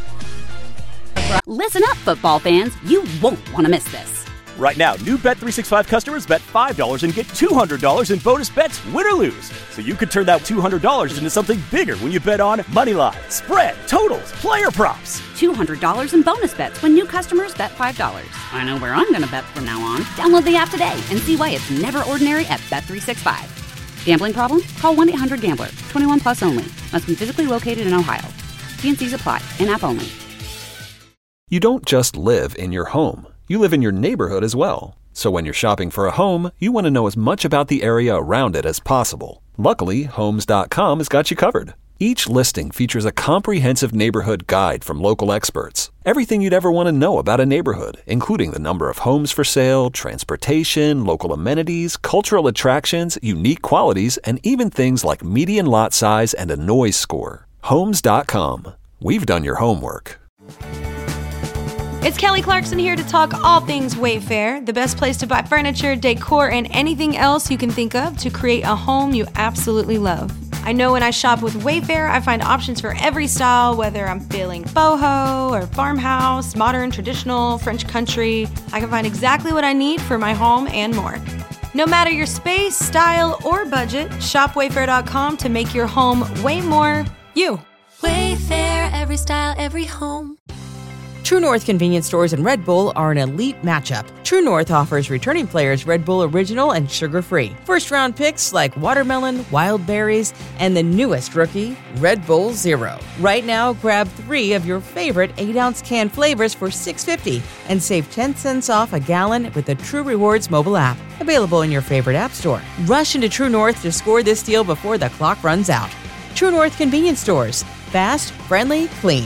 Listen up, football fans. You won't want to miss this. Right now, new Bet365 customers bet $5 and get $200 in bonus bets, win or lose. So you could turn that $200 into something bigger when you bet on Moneyline, spread, totals, player props. $200 in bonus bets when new customers bet $5. I know where I'm going to bet from now on. Download the app today and see why it's never ordinary at Bet365. Gambling problem? Call 1-800-GAMBLER. 21 plus only. Must be physically located in Ohio. T&Cs apply. In-app only. You don't just live in your home. You live in your neighborhood as well. So when you're shopping for a home, you want to know as much about the area around it as possible. Luckily, Homes.com has got you covered. Each listing features a comprehensive neighborhood guide from local experts. Everything you'd ever want to know about a neighborhood, including the number of homes for sale, transportation, local amenities, cultural attractions, unique qualities, and even things like median lot size and a noise score. Homes.com. We've done your homework. It's Kelly Clarkson here to talk all things Wayfair, the best place to buy furniture, decor, and anything else you can think of to create a home you absolutely love. I know when I shop with Wayfair, I find options for every style, whether I'm feeling boho or farmhouse, modern, traditional, French country. I can find exactly what I need for my home and more. No matter your space, style, or budget, shop Wayfair.com to make your home way more you. Wayfair, every style, every home. True North convenience stores and Red Bull are an elite matchup. True North offers returning players Red Bull Original and sugar-free. First-round picks like watermelon, wild berries, and the newest rookie, Red Bull Zero. Right now, grab 3 of your favorite 8-ounce can flavors for $6.50 and save 10 cents off a gallon with the True Rewards mobile app. Available in your favorite app store. Rush into True North to score this deal before the clock runs out. True North convenience stores. Fast, friendly, clean.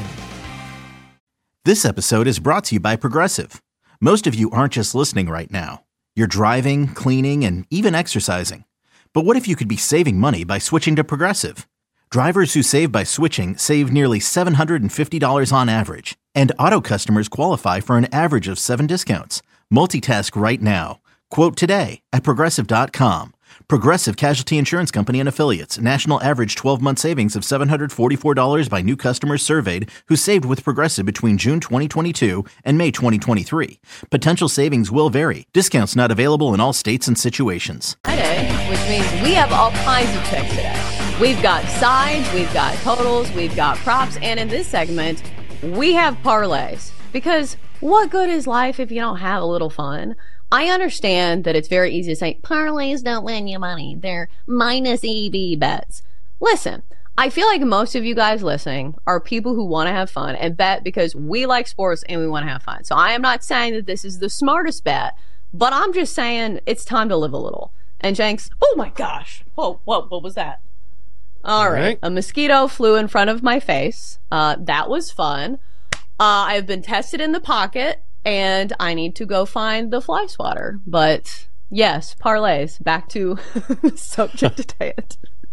This episode is brought to you by Progressive. Most of you aren't just listening right now. You're driving, cleaning, and even exercising. But what if you could be saving money by switching to Progressive? Drivers who save by switching save nearly $750 on average. And auto customers qualify for an average of 7 discounts. Multitask right now. Quote today at Progressive.com. Progressive Casualty Insurance Company and Affiliates. National average 12-month savings of $744 by new customers surveyed who saved with Progressive between June 2022 and May 2023. Potential savings will vary. Discounts not available in all states and situations. Friday, which means we have all kinds of picks today. We've got sides, we've got totals, we've got props, and in this segment, we have parlays. Because what good is life if you don't have a little fun? I understand that it's very easy to say, parlays don't win you money. They're minus EV bets. Listen, I feel like most of you guys listening are people who want to have fun and bet because we like sports and we want to have fun. So I am not saying that this is the smartest bet, but I'm just saying it's time to live a little. And Jenks, oh my gosh. Whoa, what was that? All right. A mosquito flew in front of my face. That was fun. I've been tested in the pocket. And I need to go find the fly swatter. But yes, parlays. Back to the subject at hand.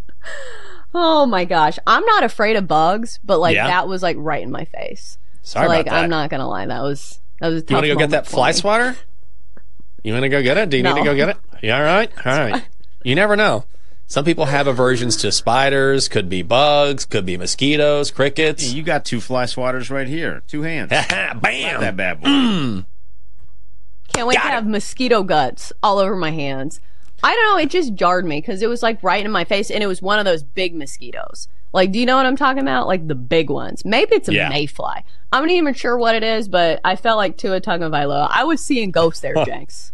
Oh my gosh. I'm not afraid of bugs, but that was right in my face. Sorry about that. I'm not going to lie. That was a tough You want to go get that fly swatter? You want to go get it? Do you need to go get it? Yeah, all right. All right. You never know. Some people have aversions to spiders, could be bugs, could be mosquitoes, crickets. Hey, you got 2 fly swatters right here. 2 hands. Bam! That bad boy. Can't wait to have mosquito guts all over my hands. I don't know, it just jarred me because it was right in my face and it was one of those big mosquitoes. Do you know what I'm talking about? The big ones. Maybe it's a mayfly. I'm not even sure what it is, but I felt like Tua Tagovailoa. I was seeing ghosts there, Jenks.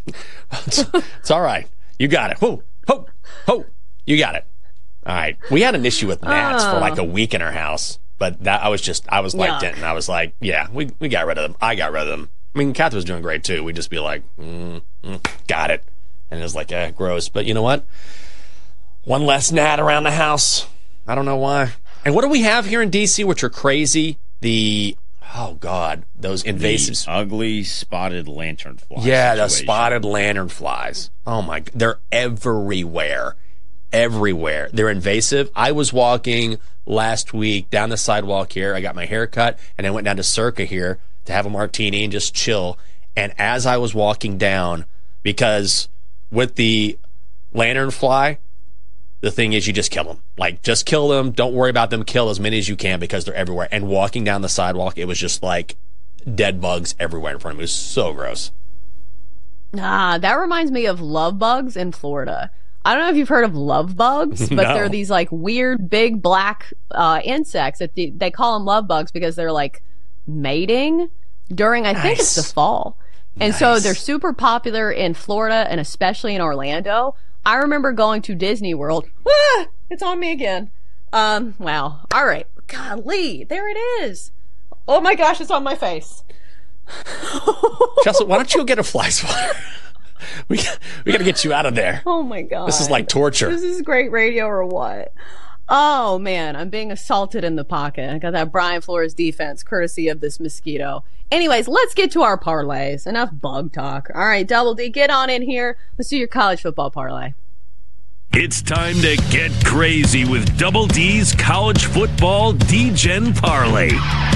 It's all right. You got it. Whoa. Ho, ho, you got it. All right. We had an issue with gnats for a week in our house, but I was like Denton. I was like, yeah, we got rid of them. I got rid of them. I mean, Kath was doing great too. We'd just be like, got it. And it was gross. But you know what? One less gnat around the house. I don't know why. And what do we have here in D.C., which are crazy? The oh God, those invasive, ugly spotted lanternflies. Yeah, the spotted lanternflies. Oh my, they're everywhere. Everywhere. They're invasive. I was walking last week down the sidewalk here. I got my hair cut, and I went down to Circa here to have a martini and just chill. And as I was walking down, because with the lanternfly, the thing is you just kill them. Like, just kill them. Don't worry about them. Kill as many as you can because they're everywhere. And walking down the sidewalk, it was just like dead bugs everywhere in front of me. It was so gross. That reminds me of love bugs in Florida. I don't know if you've heard of love bugs, but No. they're these like weird big black insects that they call them love bugs because they're like mating during, I think it's the fall. And so they're super popular in Florida and especially in Orlando. I remember going to Disney World. It's on me again. Wow. All right. Golly, there it is. Oh my gosh, it's on my face. Chelsea, why don't you go get a fly swatter? We got to get you out of there. Oh my God. This is like torture. This is great radio or what? Oh man, I'm being assaulted in the pocket. I got that Brian Flores defense courtesy of this mosquito. Anyways, let's get to our parlays. Enough bug talk. All right, Double D, get on in here. Let's do your college football parlay. It's time to get crazy with Double D's College Football D-Gen Parlay.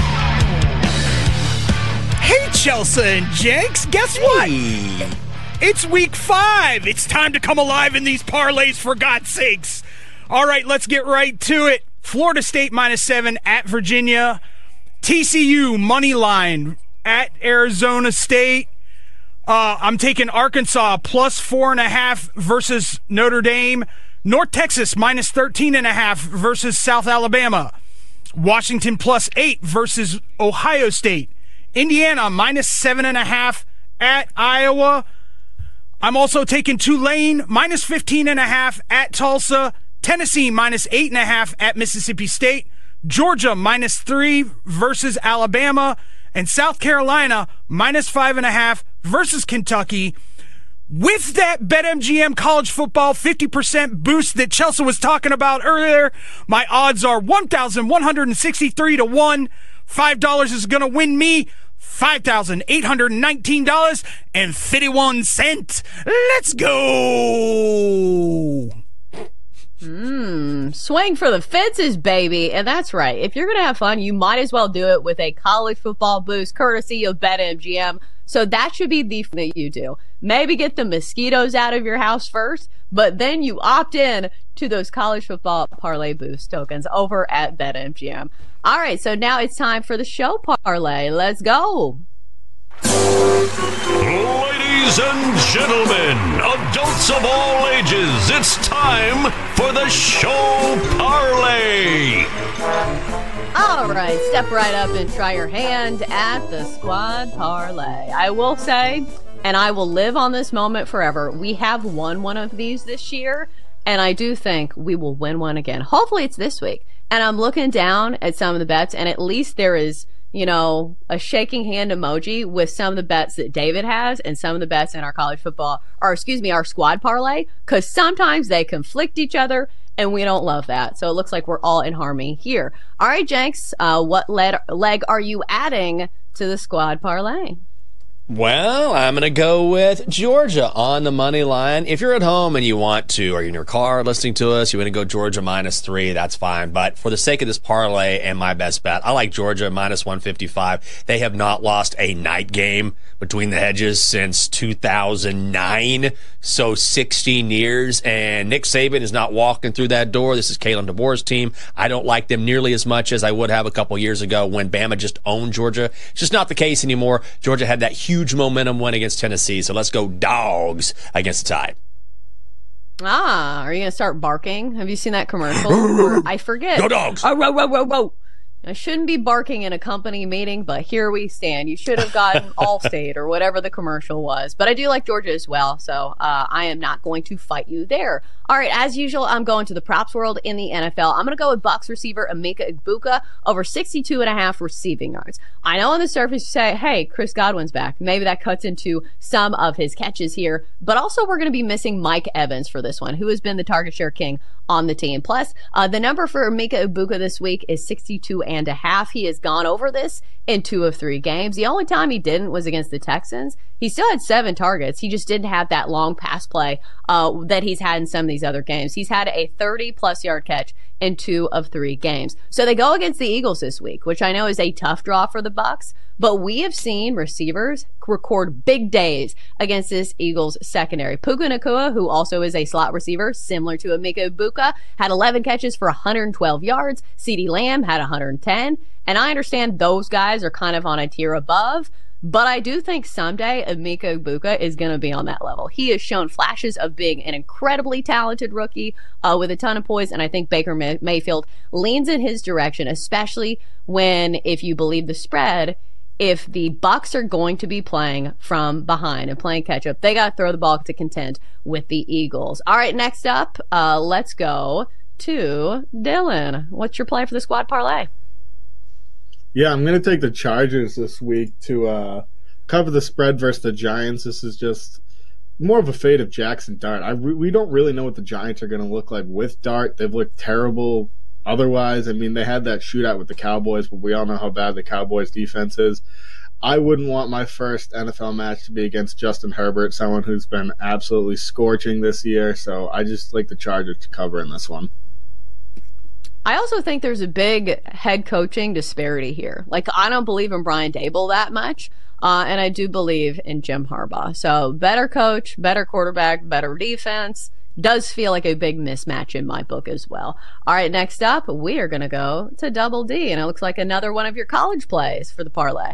Hey, Chelsea and Jenks, guess what? It's week 5. It's time to come alive in these parlays, for God's sakes. All right, let's get right to it. Florida State -7 at Virginia. TCU money line at Arizona State. I'm taking Arkansas +4.5 versus Notre Dame. North Texas -13.5 versus South Alabama. Washington +8 versus Ohio State. Indiana -7.5 at Iowa. I'm also taking Tulane -15.5 at Tulsa. Tennessee -8.5 at Mississippi State. Georgia -3 versus Alabama. And South Carolina -5.5 versus Kentucky. With that BetMGM college football 50% boost that Chelsea was talking about earlier, my odds are 1,163 to 1. $5 is going to win me $5,819.51. Let's go. Swing for the fences, baby. And that's right. If you're going to have fun, you might as well do it with a college football boost courtesy of BetMGM. So that should be the thing that you do. Maybe get the mosquitoes out of your house first, but then you opt in to those college football parlay boost tokens over at BetMGM. All right, so now it's time for the show parlay. Let's go. Ladies and gentlemen, adults of all ages, it's time for the show parlay. All right, step right up and try your hand at the squad parlay. I will say, and I will live on this moment forever, we have won one of these this year, and I do think we will win one again. Hopefully it's this week. And I'm looking down at some of the bets, and at least there is, you know, a shaking hand emoji with some of the bets that David has and some of the bets in our college football, or excuse me, our squad parlay, because sometimes they conflict each other, and we don't love that. So it looks like we're all in harmony here. All right, Jenks, what leg are you adding to the squad parlay? Well, I'm going to go with Georgia on the money line. If you're at home and you want to, or you're in your car listening to us, you want to go Georgia -3, that's fine. But for the sake of this parlay and my best bet, I like Georgia -155. They have not lost a night game between the hedges since 2009, so 16 years. And Nick Saban is not walking through that door. This is Kalen DeBoer's team. I don't like them nearly as much as I would have a couple years ago when Bama just owned Georgia. It's just not the case anymore. Georgia had that huge momentum win against Tennessee, so let's go Dogs against the Tide. Are you going to start barking? Have you seen that commercial? Or, I forget. Go Dogs! Oh, whoa, whoa, whoa, whoa. I shouldn't be barking in a company meeting, but here we stand. You should have gotten Allstate or whatever the commercial was. But I do like Georgia as well, so I am not going to fight you there. All right, as usual, I'm going to the props world in the NFL. I'm going to go with Bucs receiver Emeka Egbuka over 62.5 receiving yards. I know on the surface you say, hey, Chris Godwin's back. Maybe that cuts into some of his catches here. But also we're going to be missing Mike Evans for this one, who has been the target share king on the team. Plus, the number for Emeka Egbuka this week is 62.5. hand to half. He has gone over this in 2 of 3 games. The only time he didn't was against the Texans. He still had 7 targets. He just didn't have that long pass play that he's had in some of these other games. He's had a 30-plus yard catch in 2 of 3 games. So they go against the Eagles this week, which I know is a tough draw for the Bucs, but we have seen receivers record big days against this Eagles secondary. Puka Nacua, who also is a slot receiver, similar to Emeka Egbuka, had 11 catches for 112 yards. CeeDee Lamb had 110. And I understand those guys are kind of on a tier above, but I do think someday Emeka Egbuka is going to be on that level. He has shown flashes of being an incredibly talented rookie with a ton of poise, and I think Baker Mayfield leans in his direction, especially when, if you believe the spread, if the Bucs are going to be playing from behind and playing catch up, they got to throw the ball to contend with the Eagles. All right, next up, let's go to Dylan. What's your play for the squad parlay? Yeah, I'm going to take the Chargers this week to cover the spread versus the Giants. This is just more of a fate of Jackson Dart. We don't really know what the Giants are going to look like with Dart. They've looked terrible otherwise. I mean, they had that shootout with the Cowboys, but we all know how bad the Cowboys' defense is. I wouldn't want my first NFL match to be against Justin Herbert, someone who's been absolutely scorching this year. So I just like the Chargers to cover in this one. I also think there's a big head coaching disparity here. Like, I don't believe in Brian Daboll that much, and I do believe in Jim Harbaugh. So better coach, better quarterback, better defense. Does feel like a big mismatch in my book as well. All right, next up, we are going to go to Double D, and it looks like another one of your college plays for the parlay.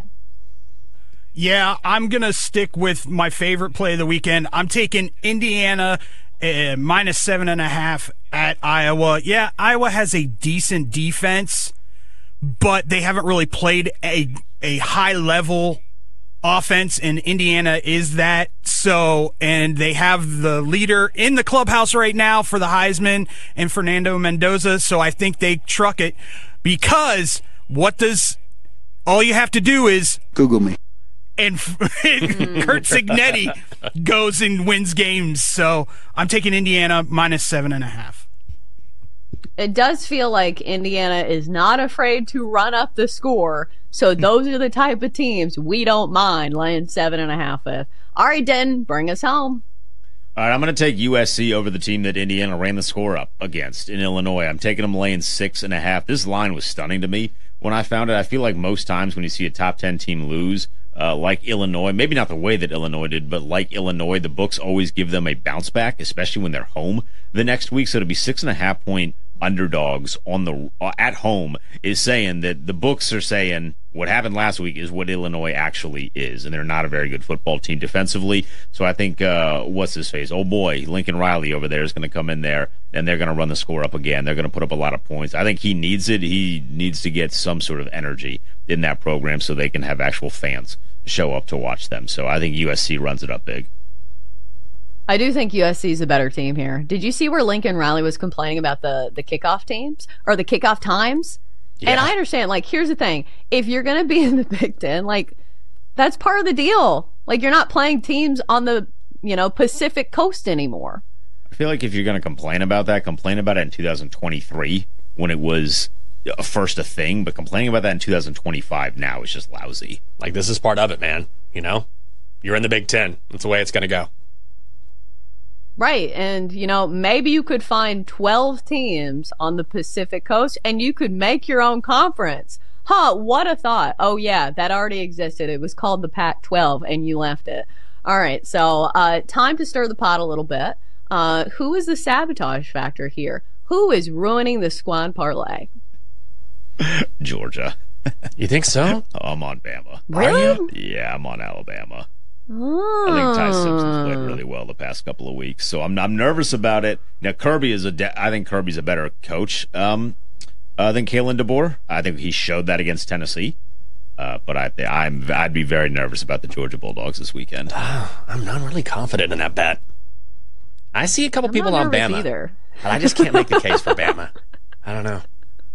Yeah, I'm going to stick with my favorite play of the weekend. I'm taking Indiana minus 7.5 at Iowa. Yeah, Iowa has a decent defense, but they haven't really played a high-level offense, and Indiana is that. So, and they have the leader in the clubhouse right now for the Heisman and Fernando Mendoza, so I think they truck it because all you have to do is Google me. And Kurt Signetti goes and wins games. So I'm taking Indiana minus 7.5. It does feel like Indiana is not afraid to run up the score. So those are the type of teams we don't mind laying 7.5 with. All right, Den, bring us home. All right, I'm going to take USC over the team that Indiana ran the score up against in Illinois. I'm taking them laying 6.5. This line was stunning to me when I found it. I feel like most times when you see a top 10 team lose, like Illinois, maybe not the way that Illinois did, but like Illinois, the books always give them a bounce back, especially when they're home the next week. So to be 6.5 point underdogs at home is saying that the books are saying what happened last week is what Illinois actually is, and they're not a very good football team defensively. So I think what's his face? Oh boy, Lincoln Riley over there is going to come in there, and they're going to run the score up again. They're going to put up a lot of points. I think he needs it. He needs to get some sort of energy in that program so they can have actual fans show up to watch them. So I think USC runs it up big. I do think USC is a better team here. Did you see where Lincoln Riley was complaining about the kickoff teams or the kickoff times? Yeah. And I understand, like, here's the thing. If you're going to be in the Big Ten, like, that's part of the deal. Like, you're not playing teams on the, Pacific coast anymore. I feel like if you're going to complain about that, complain about it in 2023 when it was first a thing, but complaining about that in 2025 now is just lousy. Like, this is part of it, man. You're in the Big Ten. That's the way it's going to go. Right, and, maybe you could find 12 teams on the Pacific Coast, and you could make your own conference. What a thought. Oh, yeah, that already existed. It was called the Pac-12, and you left it. All right, so time to stir the pot a little bit. Who is the sabotage factor here? Who is ruining the squad parlay? Georgia. You think so? I'm on Bama. Really? Are you? Yeah, I'm on Alabama. Oh. I think Ty Simpson's played really well the past couple of weeks, so I'm nervous about it. Now Kirby I think Kirby's a better coach than Kalen DeBoer. I think he showed that against Tennessee, but I'd be very nervous about the Georgia Bulldogs this weekend. I'm not really confident in that bet. I see a couple people on Bama, either. But I just can't make the case for Bama. I don't know.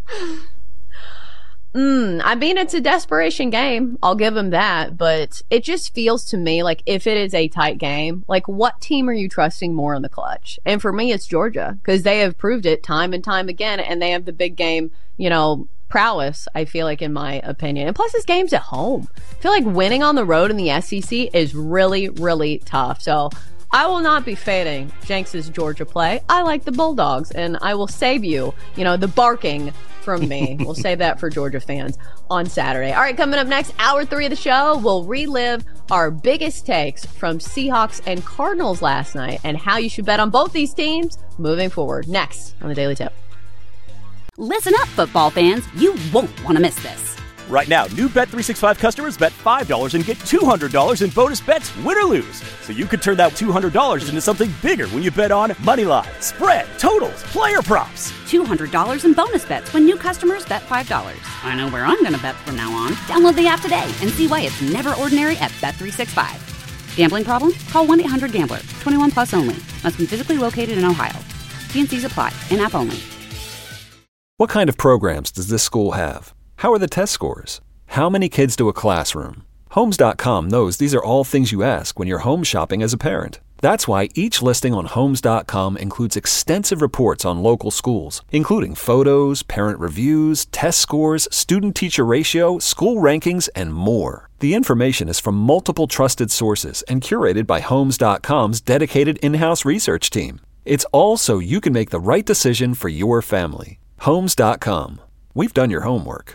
I mean, it's a desperation game. I'll give them that. But it just feels to me like if it is a tight game, like what team are you trusting more in the clutch? And for me, it's Georgia because they have proved it time and time again. And they have the big game, prowess, I feel like, in my opinion. And plus, this game's at home. I feel like winning on the road in the SEC is really, really tough. So I will not be fading Jenks' Georgia play. I like the Bulldogs, and I will save you, the barking from me. We'll save that for Georgia fans on Saturday. All right, coming up next, hour 3 of the show, we'll relive our biggest takes from Seahawks and Cardinals last night and how you should bet on both these teams moving forward. Next on the Daily Tip. Listen up, football fans. You won't want to miss this. Right now, new Bet365 customers bet $5 and get $200 in bonus bets, win or lose. So you could turn that $200 into something bigger when you bet on moneyline, spread, totals, player props. $200 in bonus bets when new customers bet $5. I know where I'm going to bet from now on. Download the app today and see why it's never ordinary at Bet365. Gambling problem? Call 1-800-GAMBLER. 21 plus only. Must be physically located in Ohio. T&Cs apply. In-app only. What kind of programs does this school have? How are the test scores? How many kids do a classroom? Homes.com knows these are all things you ask when you're home shopping as a parent. That's why each listing on Homes.com includes extensive reports on local schools, including photos, parent reviews, test scores, student-teacher ratio, school rankings, and more. The information is from multiple trusted sources and curated by Homes.com's dedicated in-house research team. It's all so you can make the right decision for your family. Homes.com. We've done your homework.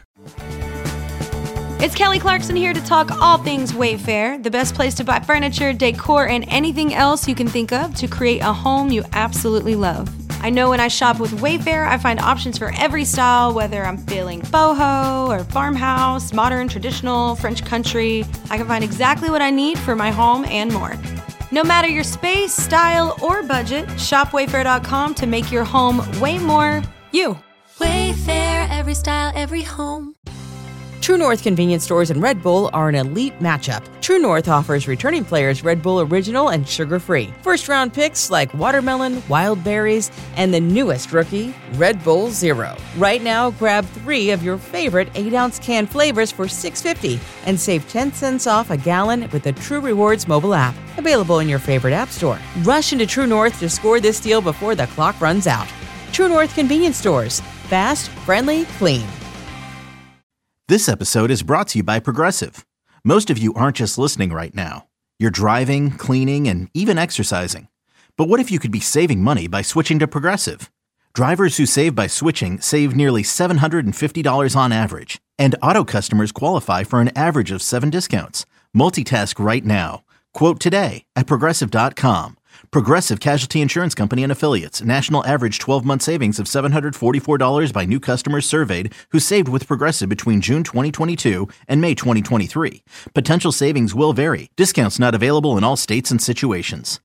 It's Kelly Clarkson here to talk all things Wayfair, the best place to buy furniture, decor, and anything else you can think of to create a home you absolutely love. I know when I shop with Wayfair, I find options for every style, whether I'm feeling boho or farmhouse, modern, traditional, French country. I can find exactly what I need for my home and more. No matter your space, style, or budget, shop Wayfair.com to make your home way more you. Wayfair, every style, every home. True North convenience stores and Red Bull are an elite matchup. True North offers returning players Red Bull Original and sugar-free. First-round picks like watermelon, wild berries, and the newest rookie, Red Bull Zero. Right now, grab 3 of your favorite 8-ounce can flavors for $6.50 and save 10 cents off a gallon with the True Rewards mobile app. Available in your favorite app store. Rush into True North to score this deal before the clock runs out. True North convenience stores. Fast, friendly, clean. This episode is brought to you by Progressive. Most of you aren't just listening right now. You're driving, cleaning, and even exercising. But what if you could be saving money by switching to Progressive? Drivers who save by switching save nearly $750 on average. And auto customers qualify for an average of 7 discounts. Multitask right now. Quote today at Progressive.com. Progressive Casualty Insurance Company and Affiliates. National average 12-month savings of $744 by new customers surveyed who saved with Progressive between June 2022 and May 2023. Potential savings will vary. Discounts not available in all states and situations.